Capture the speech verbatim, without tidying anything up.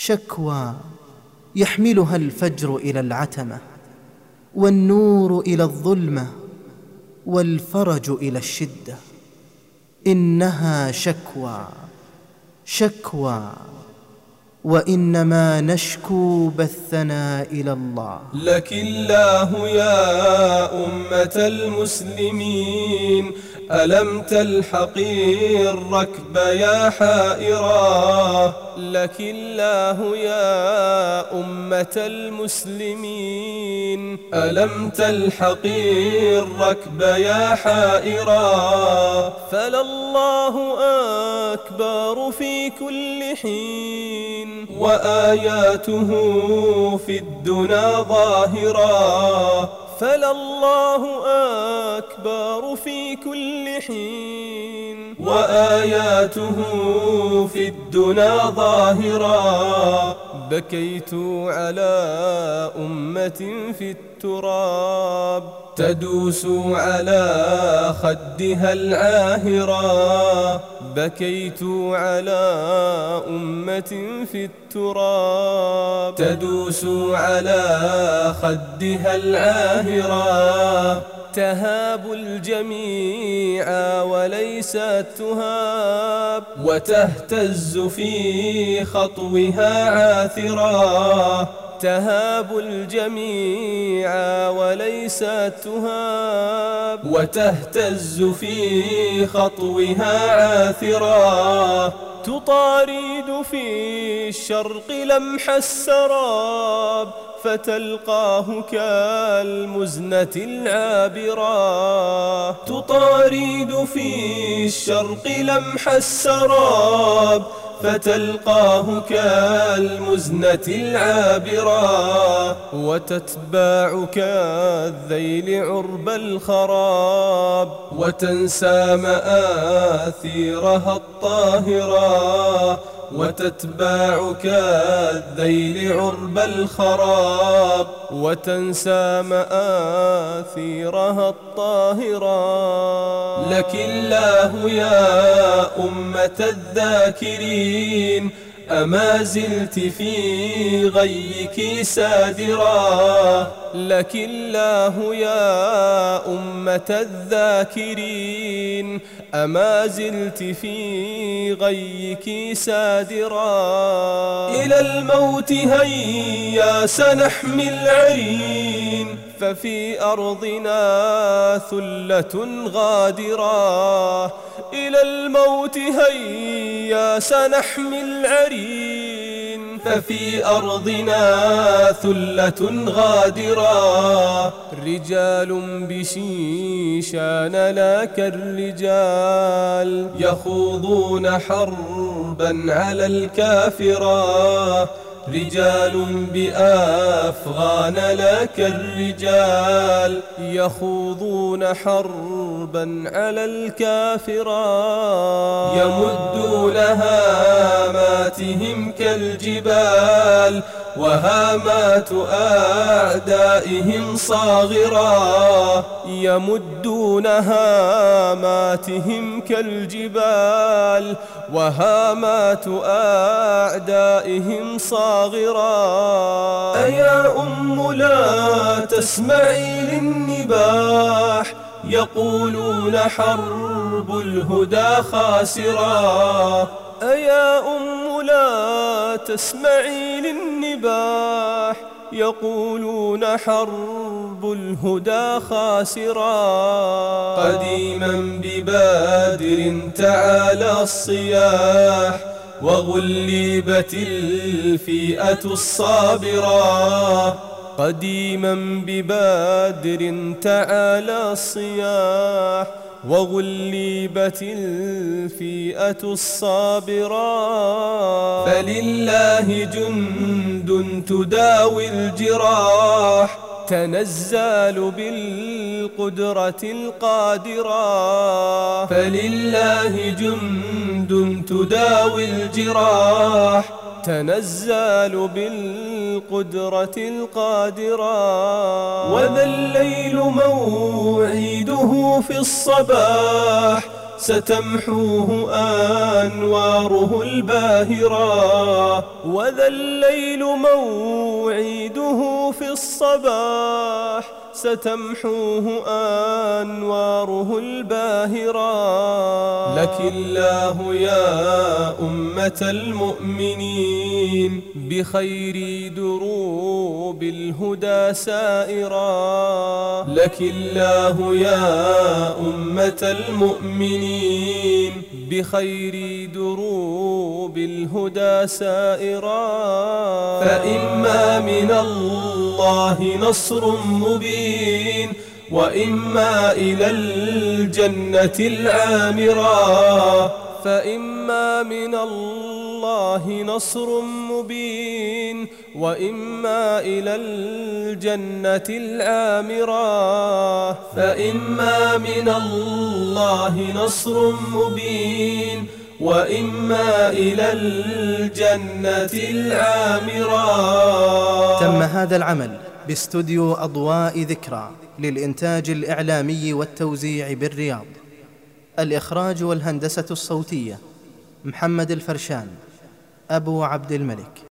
شكوى يحملها الفجر إلى العتمة، والنور إلى الظلمة، والفرج إلى الشدة. إنها شكوى شكوى، وإنما نشكو بثنا إلى الله. لك الله يا أمة المسلمين، ألم تلحقي الركب يا حائرة؟ لك الله يا أمة المسلمين، ألم تلحقي الركب يا حائرة؟ فلله أكبر في كل حين، وآياته في الدنا ظاهرة. فلله أكبر في كل حين، وآياته في الدنا ظاهرة. بكيت على أمة في التراب تدوس على خدها العاهرة. بكيت على أمة في التراب تدوس على خدها العاهرة. تهاب الجميع وليست تهاب، وتهتز في خطوها عاثرة. تهاب الجميع وليست تهاب، وتهتز في خطوها عاثرة. تطارد في الشرق لمح السراب، فتلقاه كالمزنة العابرة. تطارد في الشرق لمح السراب، فتلقاه كالمزنة العابرة. وتتباع كالذيل عرب الخراب، وتنسى مآثيرها الطاهرة. وتتباع كالذيل عرب الخراب، وتنسى مآثيرها الطاهرة. لك الله يا أمة الذاكرين، أما زلت في غيك سادرا؟ لك الله يا أمة الذاكرين، أما زلت في غيك سادرا؟ إلى الموت هيا سنحمي العرين، ففي أرضنا ثلة غادرة. إلى الموت هيا سنحمي العرين، ففي أرضنا ثلة غادرة. رجال بشيشان لا كالرجال، يخوضون حربا على الكافرة. رجال بأفغان لا كالرجال، يخوضون حربا على الكافرة. يمدون هاماتهم كالجبال، وهامات أعدائهم صاغرة. يمدون هاماتهم كالجبال، وهامات أعدائهم صاغرة. أيا أم لا تسمعي للنباح، يقولون حرب الهدى خاسرة. أيا أم لا تسمعي للنباح، يقولون حرب الهدى خاسرة. قديما ببادر تعالى الصياح، وغلبت الفئة الصابرة. قديما ببادر تعالى الصياح، وغلبت الفئة الصابرة. فلله جند تداوي الجراح، تنزال بالقدرة القادرة. فلله جند تداوي الجراح، تنزال بالقدرة القادرة. وذا الليل موعده في الصباح، ستمحوه أنواره الباهرة. وذا الليل موعده في الصباح ستمحوه أنواره الباهرة. لك الله يا أمة المؤمنين بخير دروب الهدى سائرا. لك الله يا أمة المؤمنين بخير دروب الهدى سائرا. فإما من الله نصر مبين وإما إلى الجنة العامرة. فإما من الله نصر مبين وإما إلى الجنة العامرة. فإما من الله نصر مبين وإما إلى الجنة العامرة. تم هذا العمل باستوديو أضواء ذكرى للإنتاج الإعلامي والتوزيع بالرياض. الإخراج والهندسة الصوتية محمد الفرشان أبو عبد الملك.